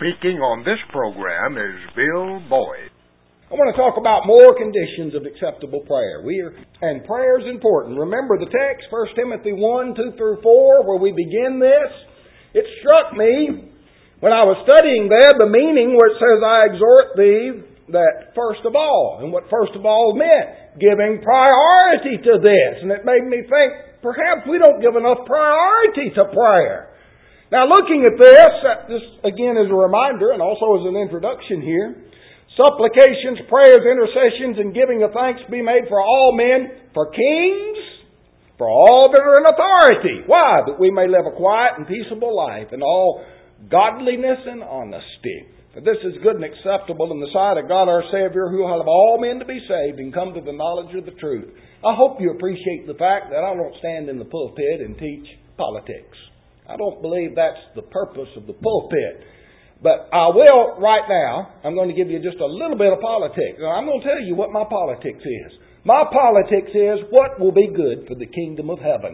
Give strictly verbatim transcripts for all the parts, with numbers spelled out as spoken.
Speaking on this program is Bill Boyd. I want to talk about more conditions of acceptable prayer. We are, and prayer is important. Remember the text, First Timothy one, two through four, where we begin this. It struck me when I was studying there the meaning where it says, I exhort thee that first of all, and what first of all meant, giving priority to this. And it made me think, perhaps we don't give enough priority to prayer. Now looking at this, this again is a reminder and also as an introduction here. Supplications, prayers, intercessions, and giving of thanks be made for all men, for kings, for all that are in authority. Why? That we may live a quiet and peaceable life in all godliness and honesty. For this is good and acceptable in the sight of God our Savior, who will have all men to be saved and come to the knowledge of the truth. I hope you appreciate the fact that I don't stand in the pulpit and teach politics. I don't believe that's the purpose of the pulpit. But I will, right now, I'm going to give you just a little bit of politics. Now, I'm going to tell you what my politics is. My politics is what will be good for the kingdom of heaven.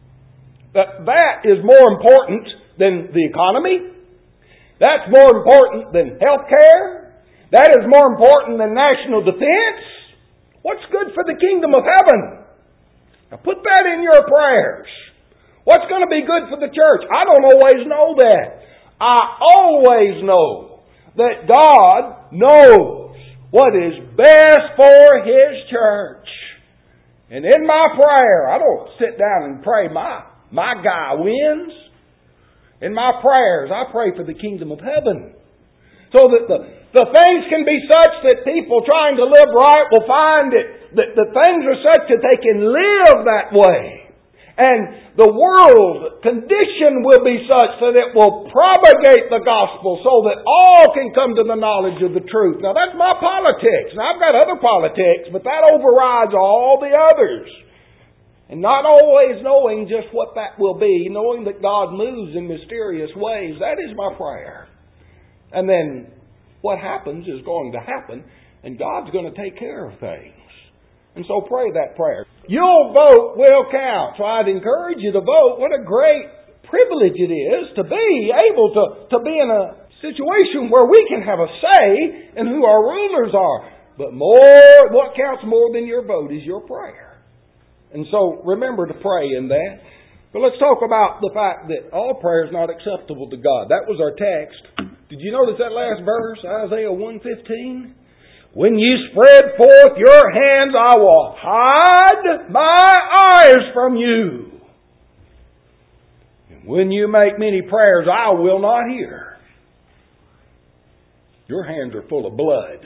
That, that is more important than the economy. That's more important than health care. That is more important than national defense. What's good for the kingdom of heaven? Now put that in your prayers. What's going to be good for the church? I don't always know that. I always know that God knows what is best for His church. And in my prayer, I don't sit down and pray my, my guy wins. In my prayers, I pray for the kingdom of heaven. So that the, the things can be such that people trying to live right will find it, that the things are such that they can live that way. And the world condition will be such that it will propagate the gospel so that all can come to the knowledge of the truth. Now that's my politics. Now I've got other politics, but that overrides all the others. And not always knowing just what that will be, knowing that God moves in mysterious ways, that is my prayer. And then what happens is going to happen, and God's going to take care of things. And so pray that prayer. Your vote will count. So I'd encourage you to vote. What a great privilege it is to be able to, to be in a situation where we can have a say in who our rulers are. But more, what counts more than your vote is your prayer. And so remember to pray in that. But let's talk about the fact that all prayer is not acceptable to God. That was our text. Did you notice that last verse, Isaiah one fifteen? When you spread forth your hands, I will hide my eyes from you. And when you make many prayers, I will not hear. Your hands are full of blood.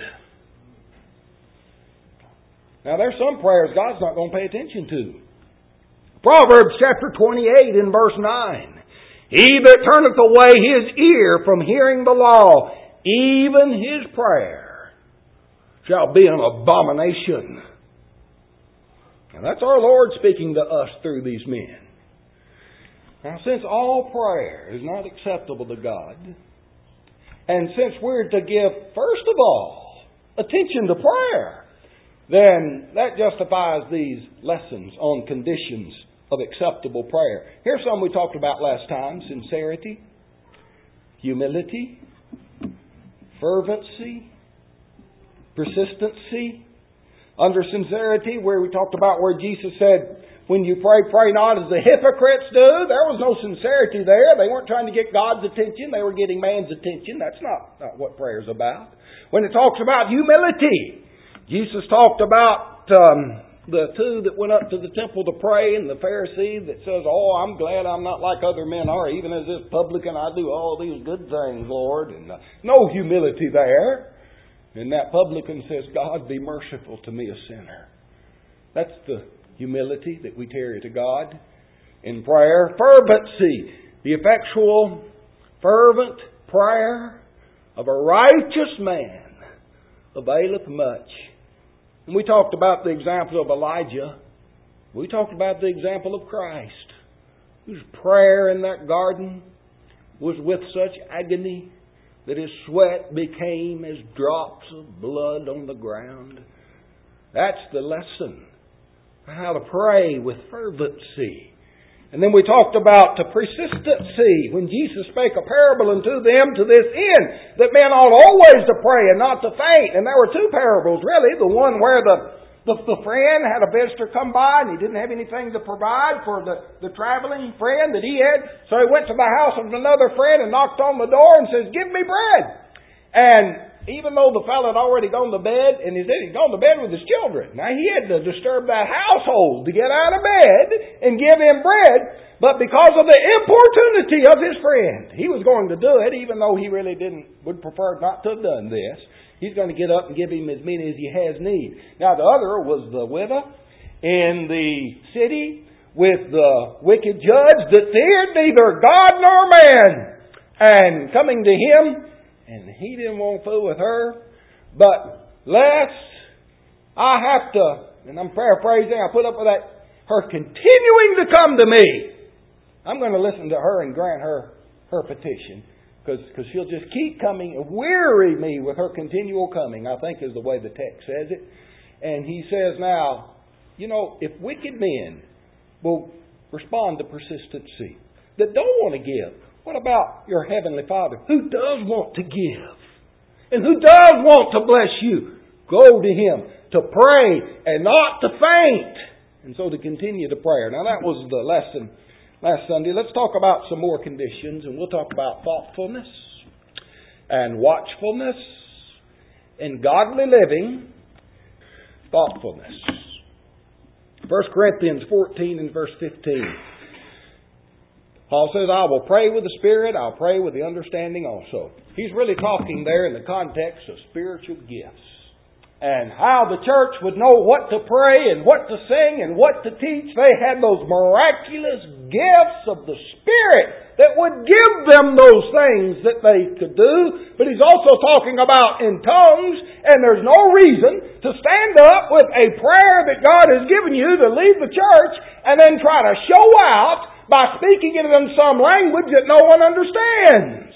Now there's some prayers God's not going to pay attention to. Proverbs chapter twenty-eight in verse nine. He that turneth away his ear from hearing the law, even his prayer shall be an abomination. And that's our Lord speaking to us through these men. Now, since all prayer is not acceptable to God, and since we're to give, first of all, attention to prayer, then that justifies these lessons on conditions of acceptable prayer. Here's some we talked about last time: sincerity, humility, fervency, persistency. Under sincerity, where we talked about where Jesus said, when you pray, pray not as the hypocrites do. There was no sincerity there. They weren't trying to get God's attention. They were getting man's attention. That's not, not what prayer is about. When it talks about humility, Jesus talked about um, the two that went up to the temple to pray, and the Pharisee that says, oh, I'm glad I'm not like other men are. Even as this publican, I do all these good things, Lord. And uh, no humility there. And that publican says, God, be merciful to me, a sinner. That's the humility that we carry to God in prayer. Fervency, the effectual, fervent prayer of a righteous man availeth much. And we talked about the example of Elijah. We talked about the example of Christ, whose prayer in that garden was with such agony that his sweat became as drops of blood on the ground. That's the lesson. How to pray with fervency. And then we talked about the persistency when Jesus spake a parable unto them to this end, that men ought always to pray and not to faint. And there were two parables really. The one where the, the, the friend had a visitor come by and he didn't have anything to provide for the, the traveling friend that he had. So he went to the house of another friend and knocked on the door and says, "Give me bread." And even though the fellow had already gone to bed, and he said he'd gone to bed with his children. Now he had to disturb that household to get out of bed and give him bread. But because of the importunity of his friend, he was going to do it, even though he really didn't, would prefer not to have done this. He's going to get up and give him as many as he has need. Now the other was the widow in the city with the wicked judge that feared neither God nor man. And coming to him, and he didn't want to fool with her. But lest I have to, and I'm paraphrasing, I put up with that, her continuing to come to me. I'm going to listen to her and grant her her petition. Because she'll just keep coming and weary me with her continual coming, I think is the way the text says it. And he says now, you know, if wicked men will respond to persistency, that don't want to give, what about your Heavenly Father who does want to give and who does want to bless you? Go to Him to pray and not to faint. And so to continue the prayer. Now that was the lesson last Sunday. Let's talk about some more conditions, and we'll talk about thoughtfulness and watchfulness and godly living. Thoughtfulness. First Corinthians fourteen and verse fifteen. Paul says, "I will pray with the Spirit, I'll pray with the understanding also." He's really talking there in the context of spiritual gifts. And how the church would know what to pray and what to sing and what to teach. They had those miraculous gifts of the Spirit that would give them those things that they could do. But he's also talking about in tongues, and there's no reason to stand up with a prayer that God has given you to lead the church and then try to show out by speaking it in some language that no one understands.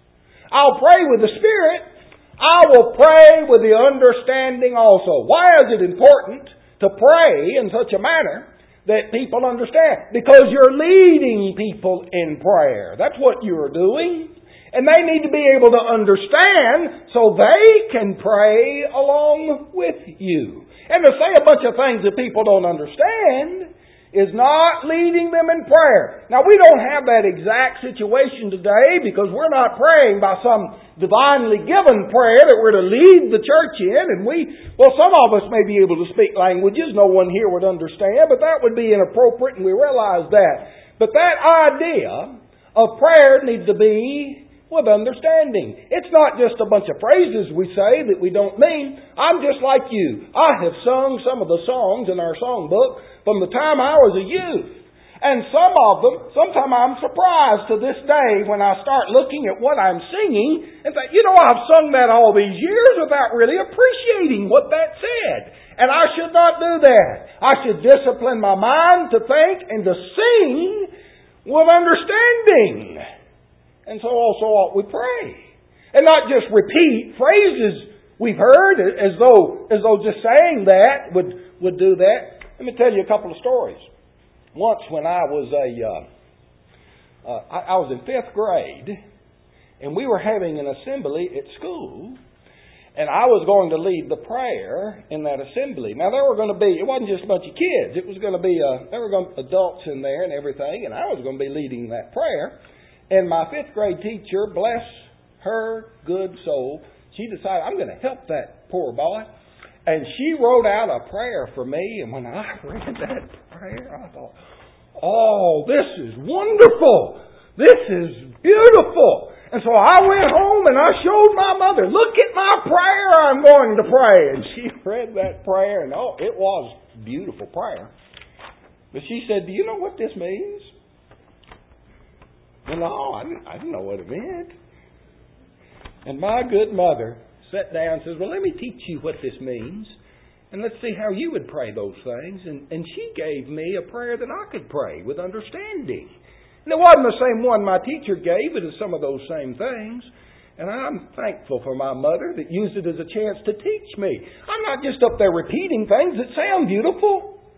I'll pray with the Spirit. I will pray with the understanding also. Why is it important to pray in such a manner that people understand? Because you're leading people in prayer. That's what you're doing. And they need to be able to understand so they can pray along with you. And to say a bunch of things that people don't understand is not leading them in prayer. Now, we don't have that exact situation today because we're not praying by some divinely given prayer that we're to lead the church in. And we, well, some of us may be able to speak languages no one here would understand, but that would be inappropriate, and we realize that. But that idea of prayer needs to be with understanding. It's not just a bunch of phrases we say that we don't mean. I'm just like you. I have sung some of the songs in our songbook from the time I was a youth. And some of them, sometimes I'm surprised to this day when I start looking at what I'm singing and think, you know, I've sung that all these years without really appreciating what that said. And I should not do that. I should discipline my mind to think and to sing with understanding. And so also ought we pray. And not just repeat phrases we've heard as though as though just saying that would, would do that. Let me tell you a couple of stories. Once when I was a, uh, uh, I, I was in fifth grade, and we were having an assembly at school, and I was going to lead the prayer in that assembly. Now there were going to be, it wasn't just a bunch of kids, it was going to be, uh, there were going to be adults in there and everything, and I was going to be leading that prayer. And my fifth grade teacher, bless her good soul, she decided, I'm going to help that poor boy. And she wrote out a prayer for me. And when I read that prayer, I thought, oh, this is wonderful. This is beautiful. And so I went home and I showed my mother, look at my prayer I'm going to pray. And she read that prayer, and oh, it was a beautiful prayer. But she said, do you know what this means? Well, no, I didn't, I didn't know what it meant. And my good mother sat down and says, well, let me teach you what this means. And let's see how you would pray those things. And, and she gave me a prayer that I could pray with understanding. And it wasn't the same one my teacher gave, it is some of those same things. And I'm thankful for my mother that used it as a chance to teach me. I'm not just up there repeating things that sound beautiful.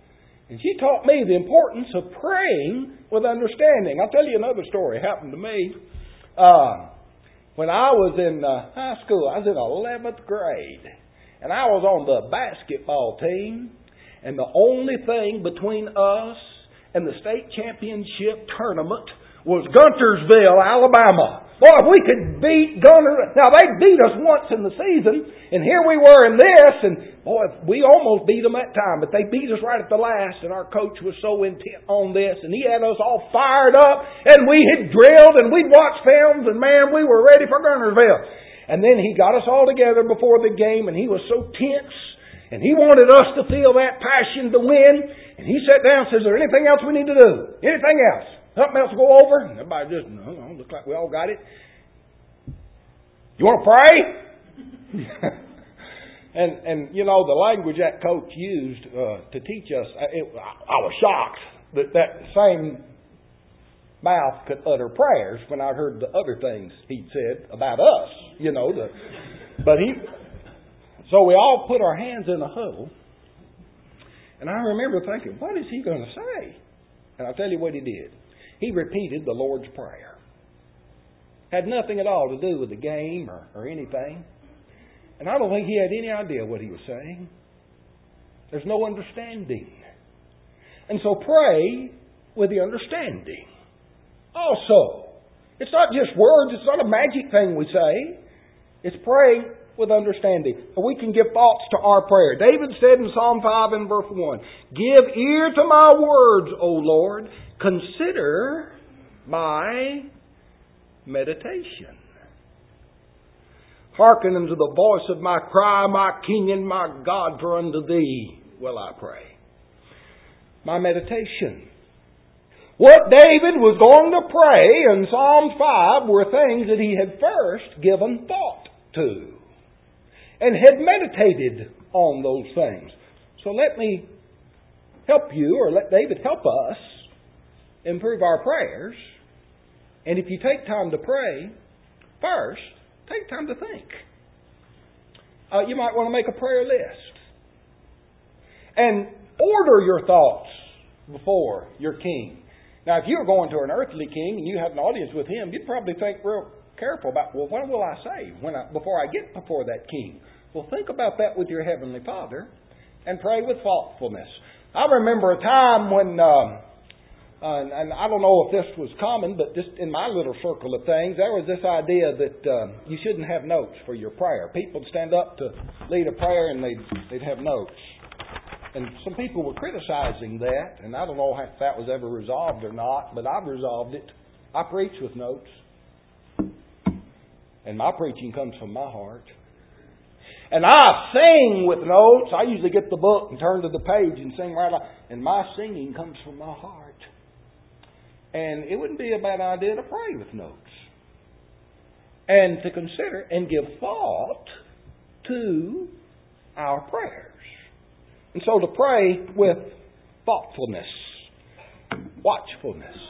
And she taught me the importance of praying with understanding. I'll tell you another story happened to me. Uh, when I was in uh, high school, I was in eleventh grade. And I was on the basketball team. And the only thing between us and the state championship tournament was Guntersville, Alabama. Boy, if we could beat Gunter... Now, they beat us once in the season, and here we were in this, and boy, we almost beat them that time, but they beat us right at the last, and our coach was so intent on this, and he had us all fired up, and we had drilled, and we'd watched films, and man, we were ready for Guntersville. And then he got us all together before the game, and he was so tense, and he wanted us to feel that passion to win, and he sat down and says, is there anything else we need to do? Anything else? Something else to go over? And everybody just, no, no, looks like we all got it. You want to pray? and, and, you know, the language that coach used uh, to teach us, it, I was shocked that that same mouth could utter prayers when I heard the other things he'd said about us, you know. The, but he, so we all put our hands in a huddle. And I remember thinking, what is he going to say? And I'll tell you what he did. He repeated the Lord's Prayer. Had nothing at all to do with the game or, or anything. And I don't think he had any idea what he was saying. There's no understanding. And so pray with the understanding. Also, it's not just words. It's not a magic thing we say. It's pray with understanding. We can give thoughts to our prayer. David said in Psalm five and verse one, give ear to my words, O Lord. Consider my meditation. Hearken unto the voice of my cry, my King and my God, for unto Thee will I pray. My meditation. What David was going to pray in Psalm five were things that he had first given thought to and had meditated on those things. So let me help you, or let David help us improve our prayers. And if you take time to pray, first, take time to think. Uh, you might want to make a prayer list. And order your thoughts before your king. Now, if you were going to an earthly king and you had an audience with him, you'd probably think real careful about, well, what will I say when I, before I get before that king? Well, think about that with your Heavenly Father and pray with thoughtfulness. I remember a time when... Um, Uh, and I don't know if this was common, but just in my little circle of things, there was this idea that uh, you shouldn't have notes for your prayer. People would stand up to lead a prayer and they'd, they'd have notes. And some people were criticizing that, and I don't know if that was ever resolved or not, but I've resolved it. I preach with notes. And my preaching comes from my heart. And I sing with notes. I usually get the book and turn to the page and sing right out. And my singing comes from my heart. And it wouldn't be a bad idea to pray with notes. And to consider and give thought to our prayers. And so to pray with thoughtfulness, watchfulness.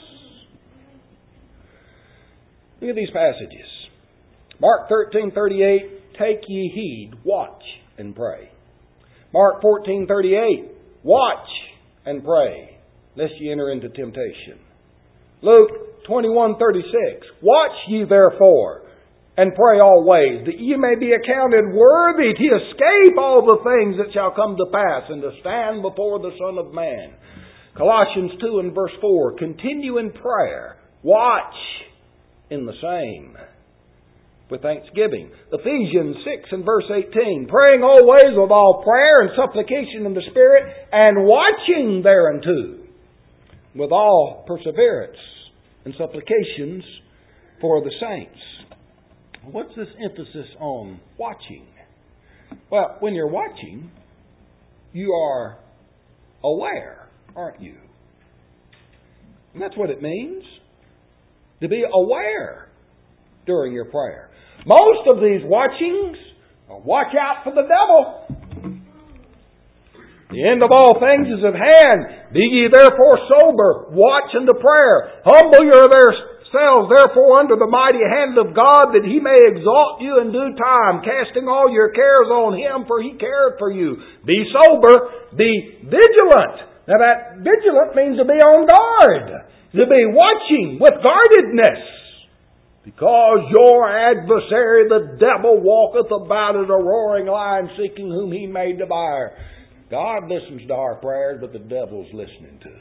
Look at these passages. Mark thirteen thirty-eight, take ye heed, watch and pray. Mark fourteen thirty-eight, watch and pray, lest ye enter into temptation. Luke twenty-one thirty-six, watch ye therefore, and pray always, that ye may be accounted worthy to escape all the things that shall come to pass, and to stand before the Son of Man. Colossians two and verse four, continue in prayer, watch in the same, with thanksgiving. Ephesians six and verse eighteen, praying always with all prayer and supplication in the Spirit, and watching thereunto, with all perseverance and supplications for the saints. What's this emphasis on watching? Well, when you're watching, you are aware, aren't you? And that's what it means, to be aware during your prayer. Most of these watchings are watch out for the devil. The end of all things is at hand. Be ye therefore sober, watch unto prayer. Humble yourselves therefore under the mighty hand of God, that He may exalt you in due time, casting all your cares on Him, for He careth for you. Be sober, be vigilant. Now that vigilant means to be on guard, to be watching with guardedness. Because your adversary, the devil, walketh about as a roaring lion, seeking whom he may devour. God listens to our prayers, but the devil's listening too.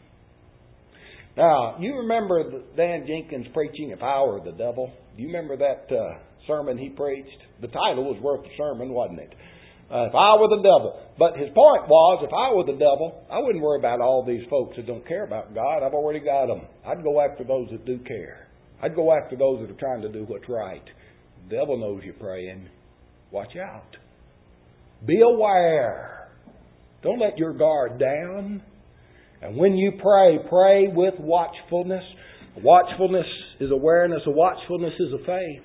Now, you remember Dan Jenkins preaching, If I Were the Devil? Do you remember that uh, sermon he preached? The title was worth the sermon, wasn't it? Uh, if I were the devil. But his point was, if I were the devil, I wouldn't worry about all these folks that don't care about God. I've already got them. I'd go after those that do care. I'd go after those that are trying to do what's right. The devil knows you're praying. Watch out. Be aware. Don't let your guard down. And when you pray, pray with watchfulness. Watchfulness is awareness. A watchfulness is a faith.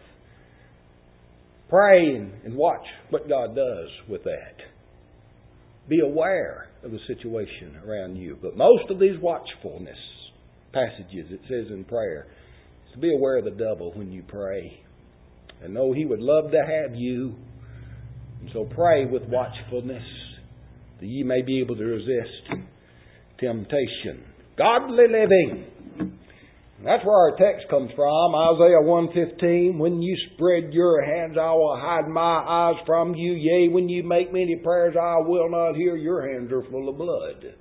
Pray and watch what God does with that. Be aware of the situation around you. But most of these watchfulness passages, it says in prayer, is to be aware of the devil when you pray. And know he would love to have you. And so pray with watchfulness that ye may be able to resist temptation. Godly living. That's where our text comes from. Isaiah one fifteen. When you spread your hands, I will hide my eyes from you. Yea, when you make many prayers, I will not hear. Your hands are full of blood.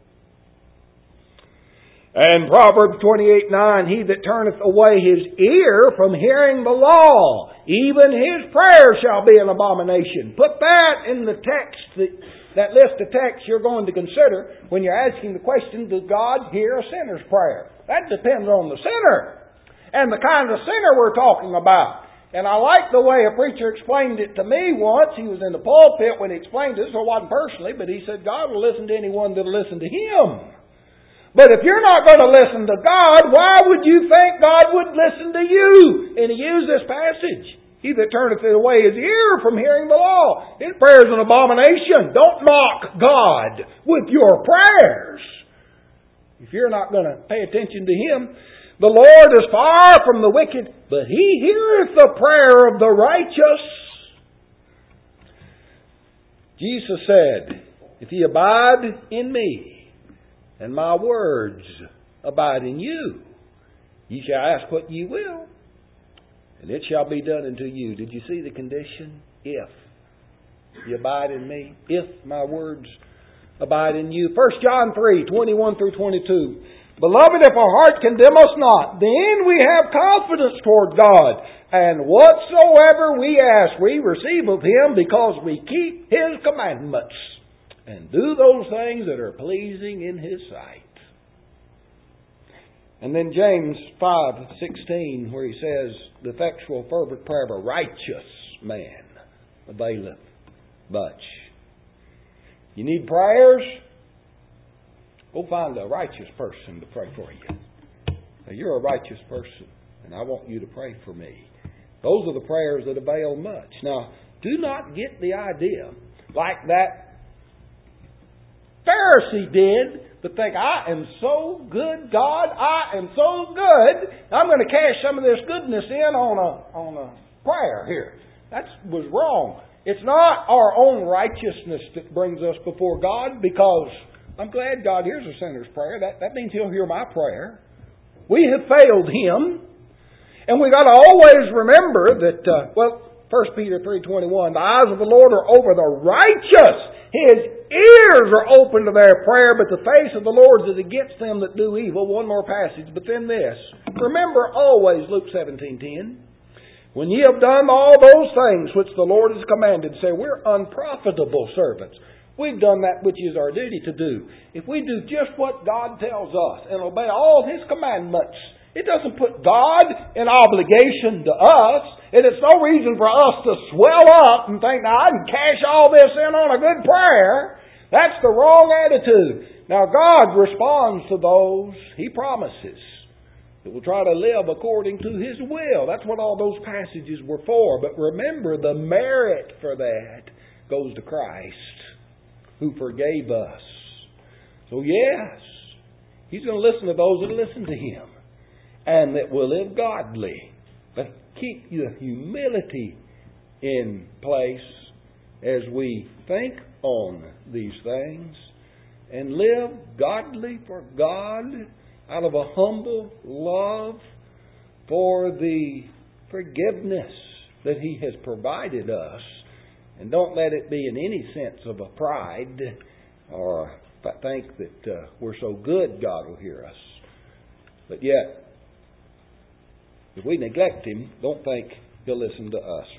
And Proverbs twenty-eight nine. He that turneth away his ear from hearing the law, even his prayer shall be an abomination. Put that in the text, that, that list of texts you're going to consider when you're asking the question, does God hear a sinner's prayer? That depends on the sinner and the kind of sinner we're talking about. And I like the way a preacher explained it to me once. He was in the pulpit when he explained it, so it wasn't personally, but he said, God will listen to anyone that will listen to Him. But if you're not going to listen to God, why would you think God would listen to you? And he used this passage. He that turneth away his ear from hearing the law, his prayer is an abomination. Don't mock God with your prayers. If you're not going to pay attention to Him, the Lord is far from the wicked, but He heareth the prayer of the righteous. Jesus said, if ye abide in me, and my words abide in you, ye shall ask what ye will, and it shall be done unto you. Did you see the condition? If ye abide in me, if my words abide in you. First John three, twenty-one through twenty-two. Beloved, if our heart condemn us not, then we have confidence toward God. And whatsoever we ask, we receive of Him, because we keep His commandments and do those things that are pleasing in His sight. And then James five sixteen, where he says, the effectual fervent prayer of a righteous man availeth much. You need prayers? Go find a righteous person to pray for you. Now, you're a righteous person, and I want you to pray for me. Those are the prayers that avail much. Now, do not get the idea, like that Pharisee did, to think, I am so good, God, I am so good, I'm going to cash some of this goodness in on a, on a prayer here. That was wrong. It's not our own righteousness that brings us before God, because I'm glad God hears a sinner's prayer. That, that means He'll hear my prayer. We have failed Him. And we've got to always remember that, uh, well, First Peter three twenty-one, the eyes of the Lord are over the righteous. His ears are open to their prayer, but the face of the Lord is against them that do evil. One more passage, but then this. Remember always Luke seventeen ten. When ye have done all those things which the Lord has commanded, say, we're unprofitable servants. We've done that which is our duty to do. If we do just what God tells us and obey all His commandments, it doesn't put God in obligation to us. And it's no reason for us to swell up and think, now I can cash all this in on a good prayer. That's the wrong attitude. Now God responds to those He promises that will try to live according to His will. That's what all those passages were for. But remember, the merit for that goes to Christ, who forgave us. So yes, He's going to listen to those that listen to Him and that will live godly. But keep your humility in place as we think on these things and live godly for God out of a humble love for the forgiveness that He has provided us. And don't let it be in any sense of a pride or think that uh, we're so good God will hear us. But yet, if we neglect Him, don't think He'll listen to us.